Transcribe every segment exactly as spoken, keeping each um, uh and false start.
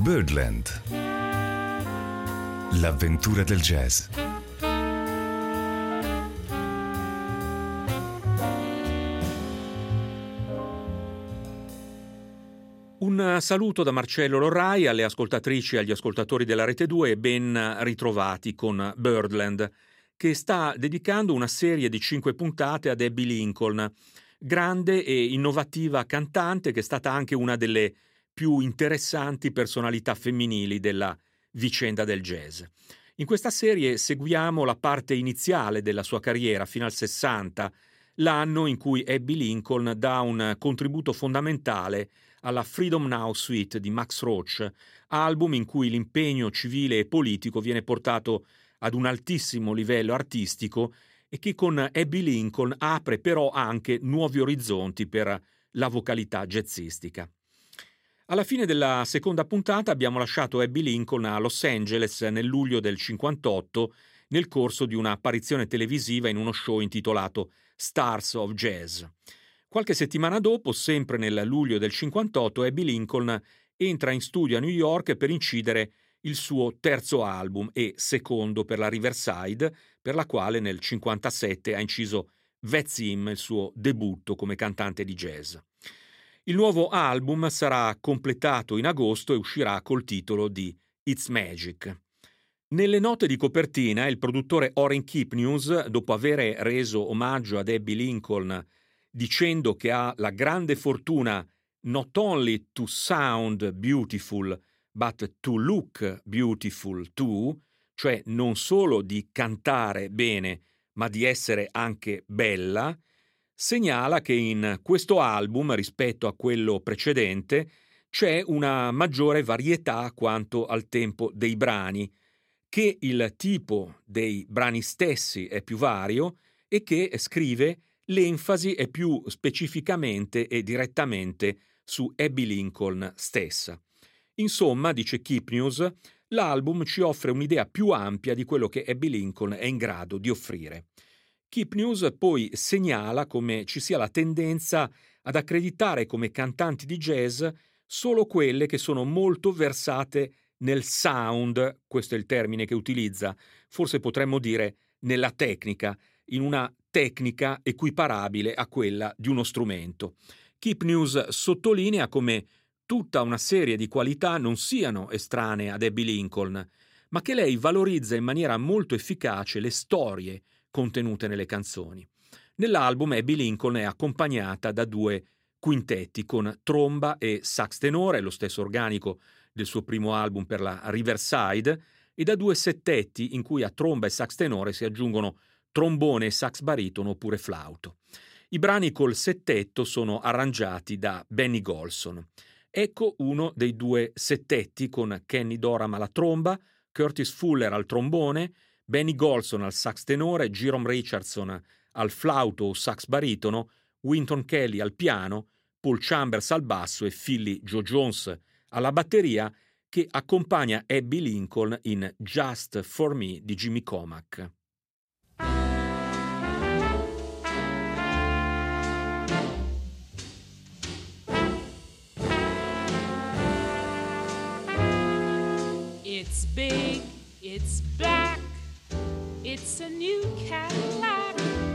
Birdland. L'avventura del jazz. Un saluto da Marcello Lorrai alle ascoltatrici e agli ascoltatori della Rete due e ben ritrovati con Birdland, che sta dedicando una serie di cinque puntate ad Abby Lincoln, grande e innovativa cantante che è stata anche una delle più interessanti personalità femminili della vicenda del jazz. In questa serie seguiamo la parte iniziale della sua carriera fino al sessanta, l'anno in cui Abby Lincoln dà un contributo fondamentale alla Freedom Now Suite di Max Roach, album in cui l'impegno civile e politico viene portato ad un altissimo livello artistico e che con Abby Lincoln apre però anche nuovi orizzonti per la vocalità jazzistica. Alla fine della seconda puntata abbiamo lasciato Abby Lincoln a Los Angeles nel luglio del cinquantotto nel corso di un'apparizione televisiva in uno show intitolato Stars of Jazz. Qualche settimana dopo, sempre nel luglio del cinquantotto, Abby Lincoln entra in studio a New York per incidere il suo terzo album e secondo per la Riverside, per la quale nel cinquantasette ha inciso That's Him, il suo debutto come cantante di jazz. Il nuovo album sarà completato in agosto e uscirà col titolo di It's Magic. Nelle note di copertina il produttore Orrin Kipnius, dopo aver reso omaggio ad Abby Lincoln dicendo che ha la grande fortuna not only to sound beautiful but to look beautiful too, cioè non solo di cantare bene ma di essere anche bella, segnala che in questo album, rispetto a quello precedente, c'è una maggiore varietà quanto al tempo dei brani, che il tipo dei brani stessi è più vario e che, scrive, l'enfasi è più specificamente e direttamente su Abby Lincoln stessa. Insomma, dice Kipnius, l'album ci offre un'idea più ampia di quello che Abby Lincoln è in grado di offrire. Kipnius poi segnala come ci sia la tendenza ad accreditare come cantanti di jazz solo quelle che sono molto versate nel sound, questo è il termine che utilizza, forse potremmo dire nella tecnica, in una tecnica equiparabile a quella di uno strumento. Kipnius sottolinea come tutta una serie di qualità non siano estranee ad Abby Lincoln, ma che lei valorizza in maniera molto efficace le storie contenute nelle canzoni. Nell'album Abby Lincoln è accompagnata da due quintetti con tromba e sax tenore, lo stesso organico del suo primo album per la Riverside, e da due settetti in cui a tromba e sax tenore si aggiungono trombone e sax baritono oppure flauto. I brani col settetto sono arrangiati da Benny Golson. Ecco uno dei due settetti con Kenny Dorham alla tromba, Curtis Fuller al trombone, Benny Golson al sax tenore, Jerome Richardson al flauto o sax baritono, Wynton Kelly al piano, Paul Chambers al basso e Philly Joe Jones alla batteria, che accompagna Abby Lincoln in Just for Me di Jimmy Comack. It's big, it's black, it's a new Cadillac,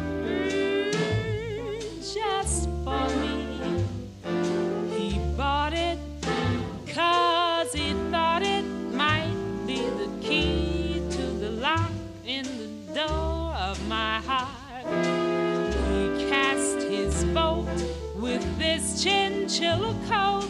mm, just for me. He bought it 'cause he thought it might be the key to the lock in the door of my heart. He cast his vote with this chinchilla coat,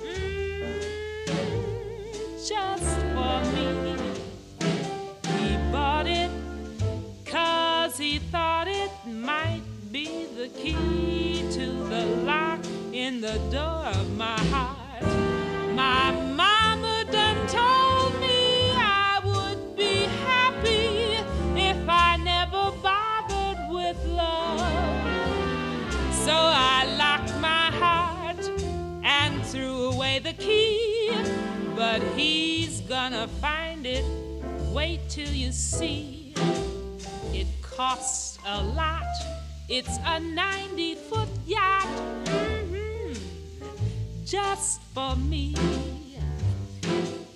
just for me. He bought it 'cause he thought it might be the key to the lock in the door of my heart. My mama done told me I would be happy if I never bothered with love. So I locked my heart and threw away the key. But he's gonna find it, wait till you see. It costs a lot, it's a ninety-foot yacht, mm-hmm, just for me.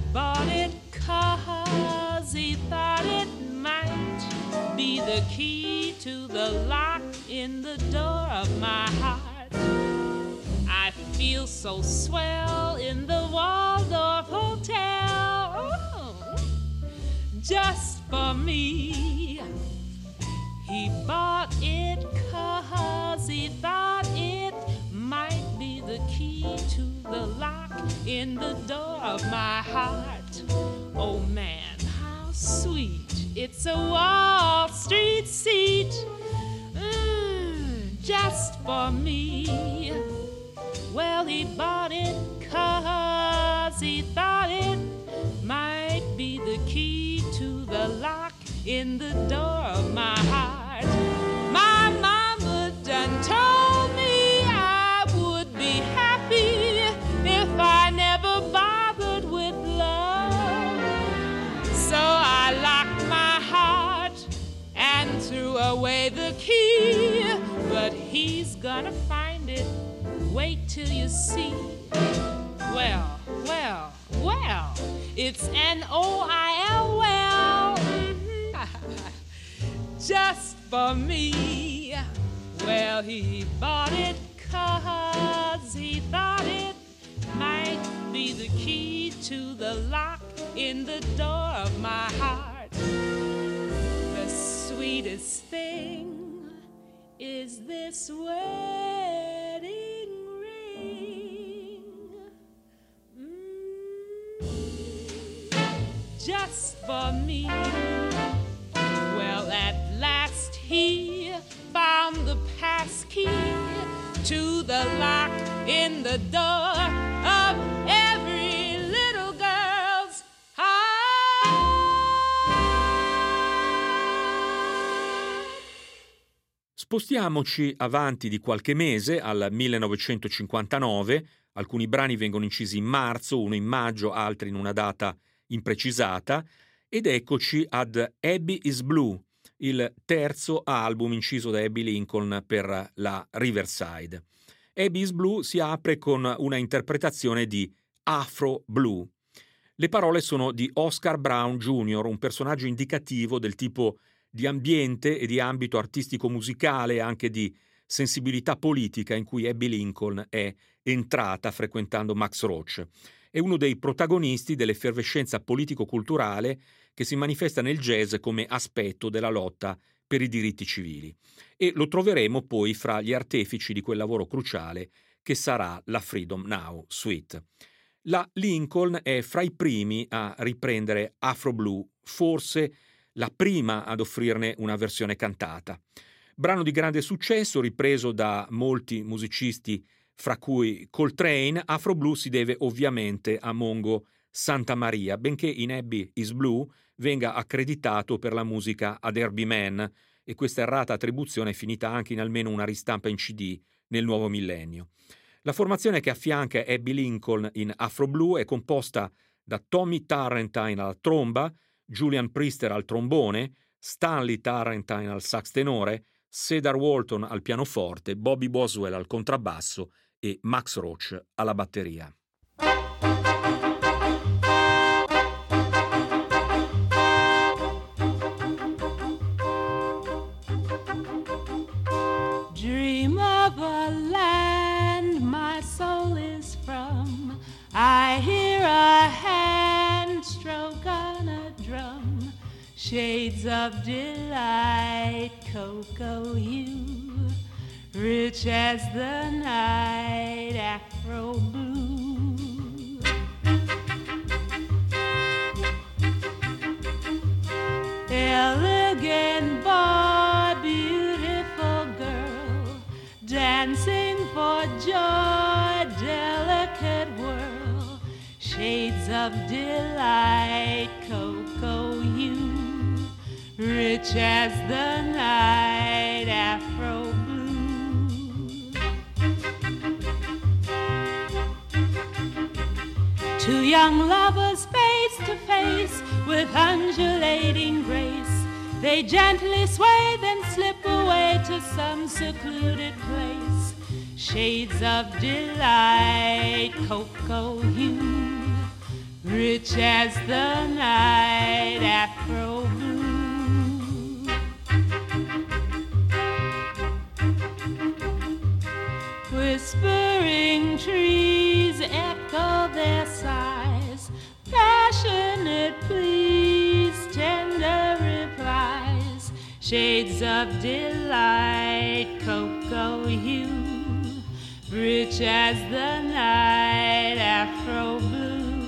bought it 'cause he thought it might be the key to the lock in the door of my heart. I feel so swell in the Waldorf Hotel, oh, just for me. He bought it 'cause he thought it might be the key to the lock in the door of my heart. Oh man, how sweet. It's a Wall Street seat, mm, just for me. Well, he bought it 'cause he thought it might be the key to the lock in the door of my heart. My mama done told me I would be happy if I never bothered with love. So I locked my heart and threw away the key. But he's gonna find it, wait till you see. Well, well, well, it's N O I L, well, just for me. Well, he bought it 'cause he thought it might be the key to the lock in the door of my heart. The sweetest thing is this wedding ring, mm, just for me. Well, at last he found the pass key to the lock in the door of every little girl's heart. Spostiamoci avanti di qualche mese al millenovecentocinquantanove. Alcuni brani vengono incisi in marzo, uno in maggio, altri in una data imprecisata. Ed eccoci ad Abby is Blue, il terzo album inciso da Abbey Lincoln per la Riverside. Abby is Blue si apre con una interpretazione di Afro Blue. Le parole sono di Oscar Brown junior, un personaggio indicativo del tipo di ambiente e di ambito artistico-musicale e anche di sensibilità politica in cui Abbey Lincoln è entrata frequentando Max Roach. È uno dei protagonisti dell'effervescenza politico-culturale che si manifesta nel jazz come aspetto della lotta per i diritti civili. E lo troveremo poi fra gli artefici di quel lavoro cruciale che sarà la Freedom Now Suite. La Lincoln è fra i primi a riprendere Afro Blue, forse la prima ad offrirne una versione cantata. Brano di grande successo, ripreso da molti musicisti, fra cui Coltrane. Afro Blue si deve ovviamente a Mongo Santamaria, benché in Abby is Blue venga accreditato per la musica ad Herbie Mann, e questa errata attribuzione è finita anche in almeno una ristampa in C D nel nuovo millennio. La formazione che affianca Abbey Lincoln in Afro Blue è composta da Tommy Tarrentine alla tromba, Julian Priester al trombone, Stanley Tarrentine al sax tenore, Cedar Walton al pianoforte, Bobby Boswell al contrabbasso e Max Roach alla batteria. Dream of a land my soul is from. I hear a hand stroke on a drum. Shades of delight, cocoa hue, rich as the night, Afro blue. Elegant boy, beautiful girl, dancing for joy, delicate whirl. Shades of delight, cocoa hue, rich as the night, Afro blue. Two young lovers face to face with undulating grace. They gently sway, then slip away to some secluded place. Shades of delight, cocoa hue, rich as the night, Afro blue. Whispering trees echo their sighs, passionate pleas, tender replies, shades of delight, cocoa hue, rich as the night, Afro blue.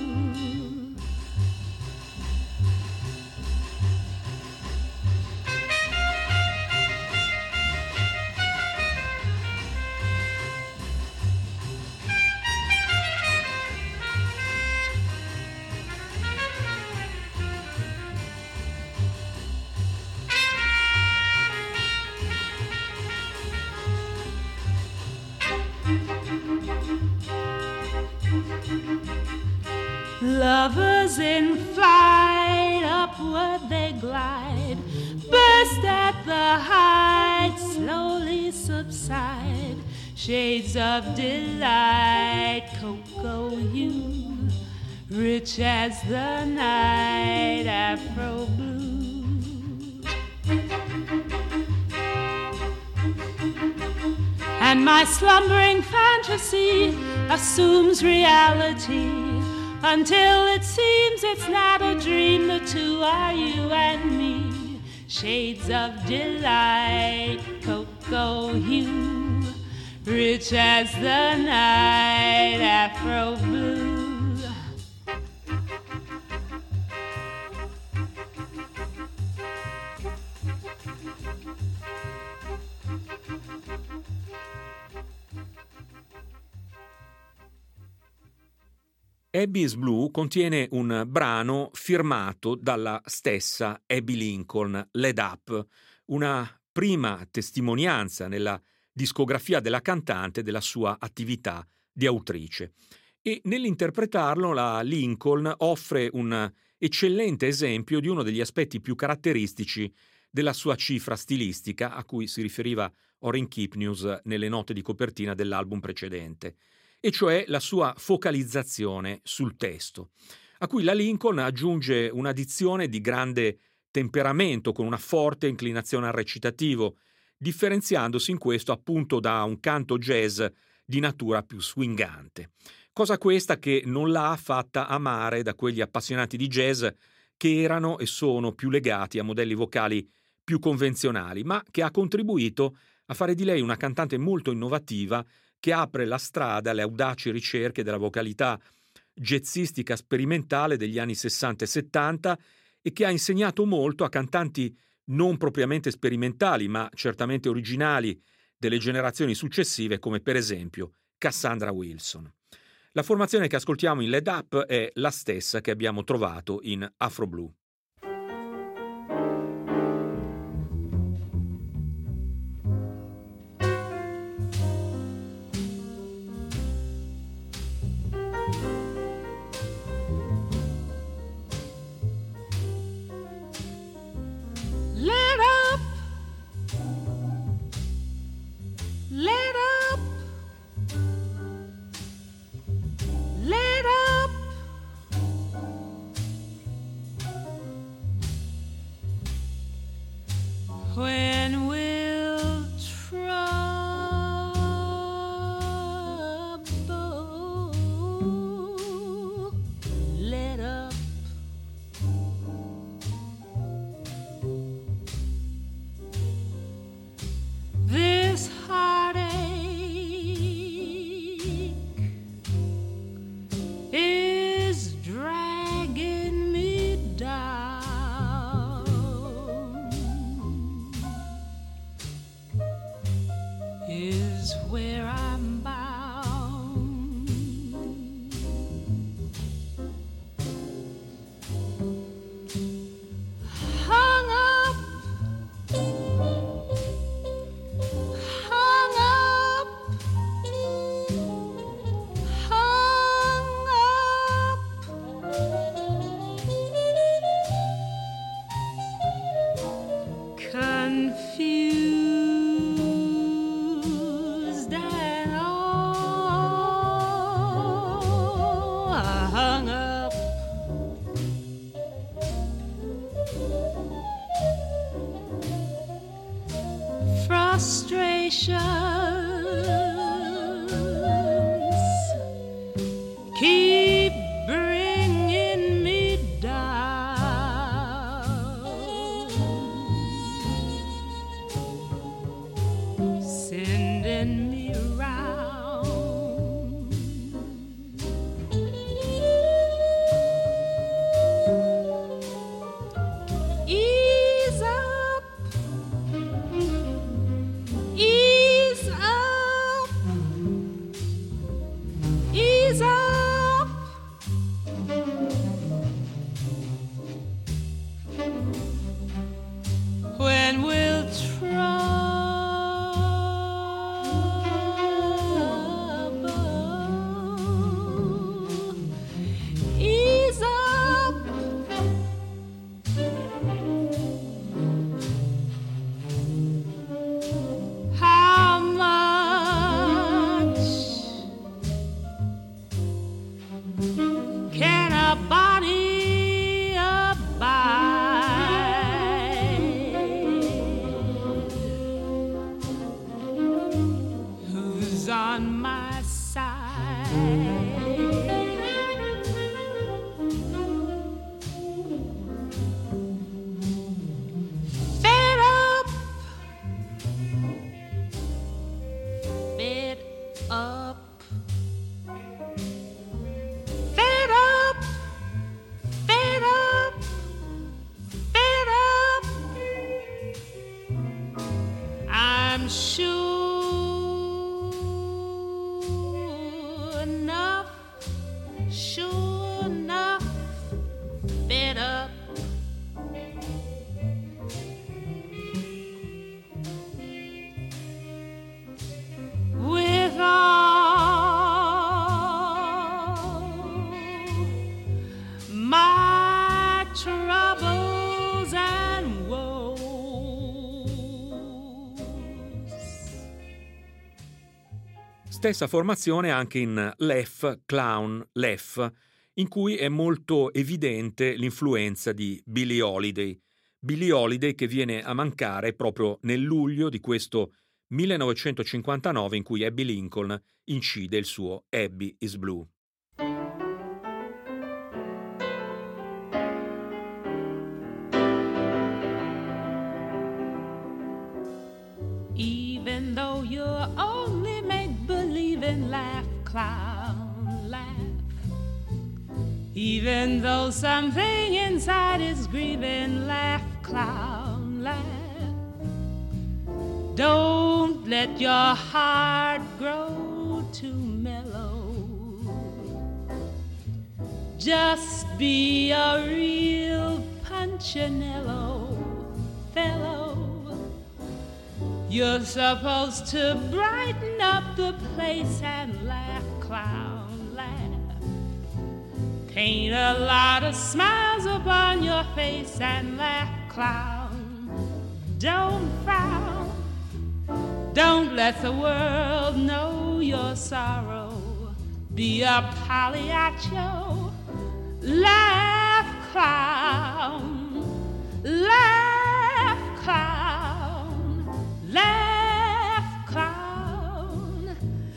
Lovers in flight, upward they glide, burst at the height, slowly subside, shades of delight, cocoa hue, rich as the night, Afro blue. And my slumbering fantasy assumes reality, until it seems it's not a dream, the two are you and me. Shades of delight, cocoa hue, rich as the night, Afro blue. Abby's Blue contiene un brano firmato dalla stessa Abby Lincoln, Led Up, una prima testimonianza nella discografia della cantante della sua attività di autrice. E nell'interpretarlo la Lincoln offre un eccellente esempio di uno degli aspetti più caratteristici della sua cifra stilistica a cui si riferiva Orrin Kipnius nelle note di copertina dell'album precedente, e cioè la sua focalizzazione sul testo, a cui la Lincoln aggiunge una dizione di grande temperamento con una forte inclinazione al recitativo, differenziandosi in questo appunto da un canto jazz di natura più swingante. Cosa questa che non l'ha fatta amare da quegli appassionati di jazz che erano e sono più legati a modelli vocali più convenzionali, ma che ha contribuito a fare di lei una cantante molto innovativa che apre la strada alle audaci ricerche della vocalità jazzistica sperimentale degli anni sessanta e settanta e che ha insegnato molto a cantanti non propriamente sperimentali, ma certamente originali delle generazioni successive, come per esempio Cassandra Wilson. La formazione che ascoltiamo in Led Up è la stessa che abbiamo trovato in Afro Blue. When will trouble let up? This heartache is dragging me down. Is where I'm bound. Hung up, hung up, hung up. Confused. frustrations keep bringing me down, sending me around. Ease up, ease up, ease up. When will trouble ease up? How much can a body abide? Who's on my side? Fed up, fed up, fed up, fed up, fed up. I'm sure enough, sure enough, fed up. With all my troubles and woes. Stessa formazione anche in Left Clown Left, in cui è molto evidente l'influenza di Billie Holiday. Billie Holiday che viene a mancare proprio nel luglio di questo millenovecentocinquantanove in cui Abbie Lincoln incide il suo Abby is Blue. Even though you're only make-believing, laugh, clown, laugh. Even though something inside is grieving, laugh, clown, laugh. Don't let your heart grow too mellow. Just be a real Punchinello fellow. You're supposed to brighten up the place and laugh, clown, laugh. Paint a lot of smiles upon your face and laugh, clown. Don't frown. Don't let the world know your sorrow. Be a Pagliaccio. Laugh, clown. Laugh, clown. Laugh, clown.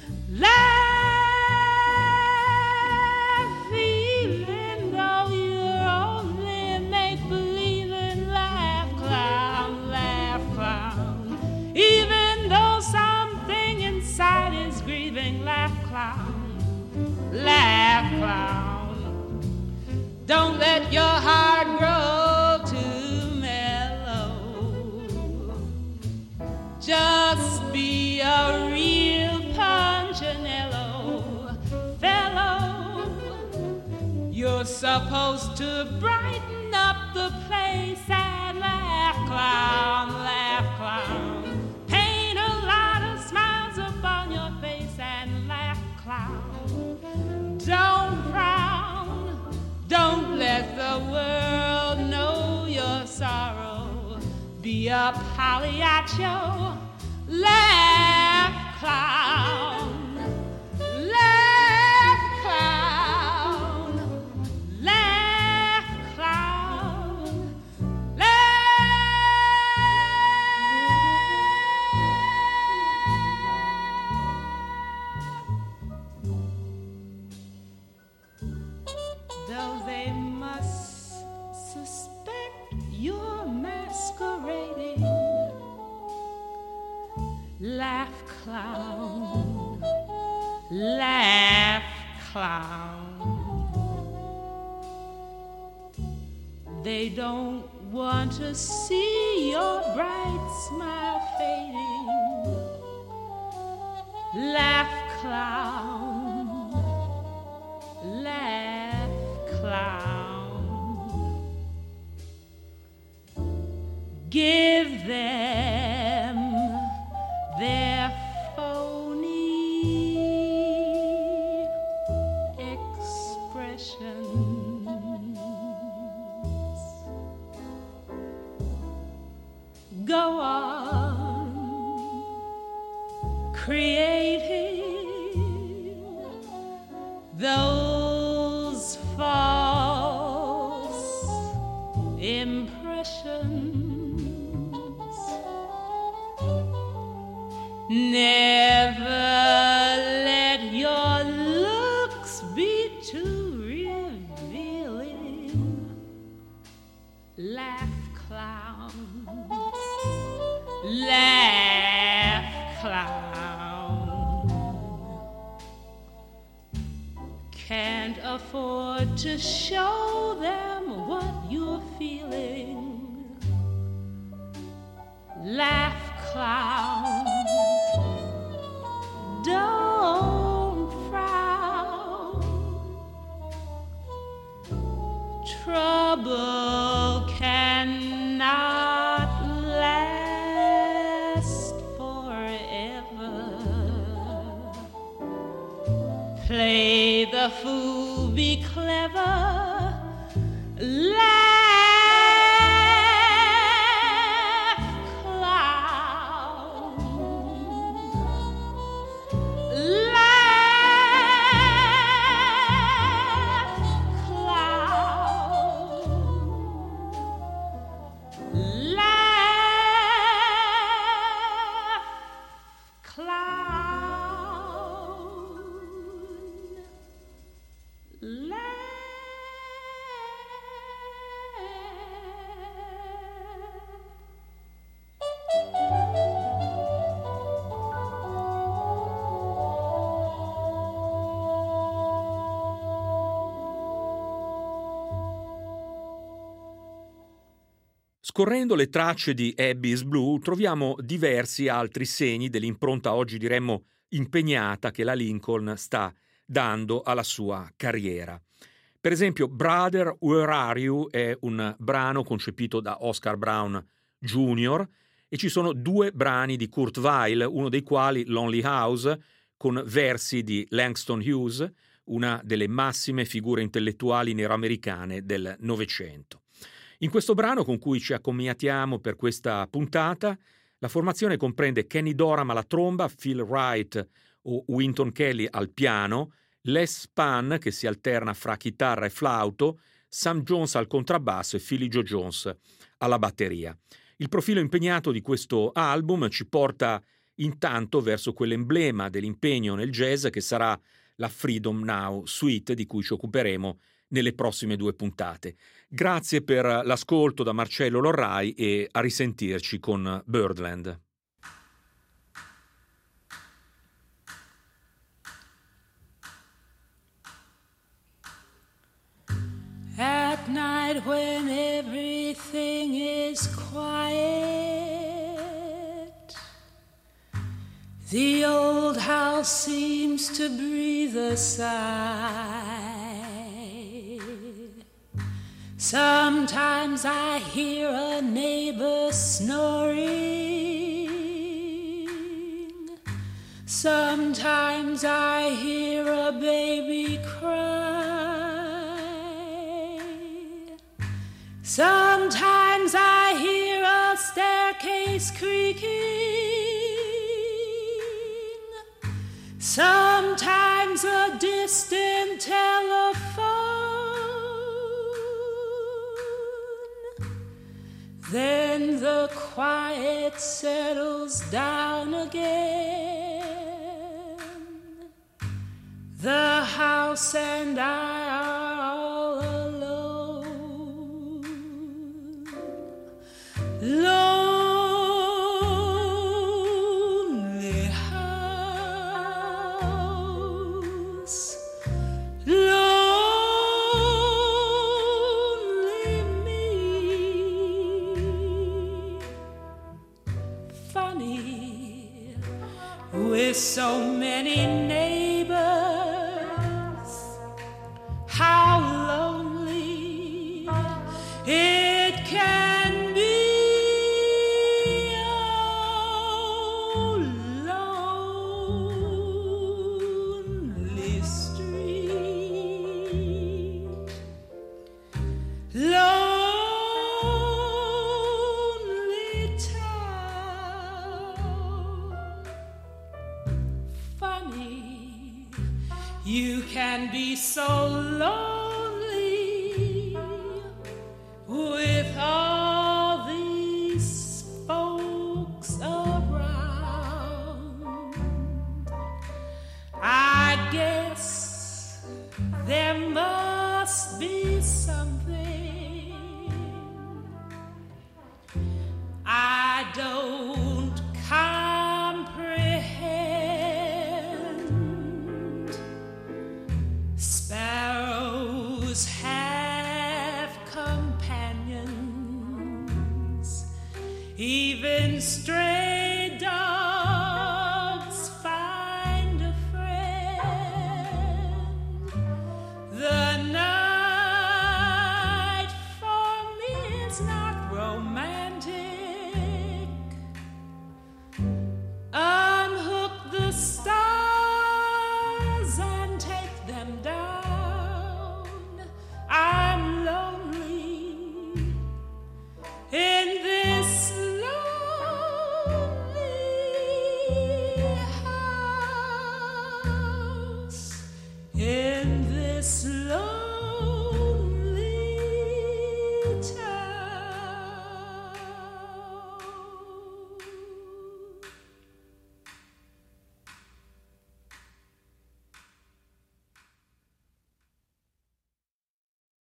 Laugh, even though you're only make-believing. Laugh, clown. Laugh, clown. Even though something inside is grieving, laugh, clown, laugh, clown. Don't let your heart grow too mellow. Just be a real Punchinello fellow. You're supposed to brighten up the place and laugh, clown, laugh, clown. Don't frown, don't let the world know your sorrow. Be a Pagliaccio, laugh, clown, laugh, clown, laugh, clown, laugh. Laugh, clown, laugh, clown. They don't want to see your bright smile fading. Laugh, clown, laugh, clown. Give them their phony expressions. Go on creating those false impressions. Never let your looks be too revealing. Laugh, clown, laugh, clown. Can't afford to show them what you're feeling. Laugh, clown. Don't frown. Trouble cannot last forever. Play the fool, be clever. Laugh. Scorrendo le tracce di Abby is Blue troviamo diversi altri segni dell'impronta oggi diremmo impegnata che la Lincoln sta dando alla sua carriera. Per esempio Brother, Where Are You è un brano concepito da Oscar Brown junior e ci sono due brani di Kurt Weill, uno dei quali Lonely House con versi di Langston Hughes, una delle massime figure intellettuali neroamericane del Novecento. In questo brano con cui ci accomiatiamo per questa puntata, la formazione comprende Kenny Dorham alla tromba, Phil Wright o Wynton Kelly al piano, Les Spann che si alterna fra chitarra e flauto, Sam Jones al contrabbasso e Philly Joe Jones alla batteria. Il profilo impegnato di questo album ci porta intanto verso quell'emblema dell'impegno nel jazz che sarà la Freedom Now Suite di cui ci occuperemo nelle prossime due puntate. Grazie per l'ascolto da Marcello Lorrai e a risentirci con Birdland. At night when everything is quiet, the old house seems to breathe a sigh. Sometimes I hear a neighbor snoring. Sometimes I hear a baby cry. Sometimes I hear a staircase creaking. Sometimes a distant telephone. Then the quiet settles down again. The house and I are all alone. Lonely. funny with so many neighbors. How lonely it can be. Oh, lonely street. Lonely town. Funny, you can be so lonely with all these folks around. I guess there must be something I don't comprehend. Sparrows have companions, even strangers.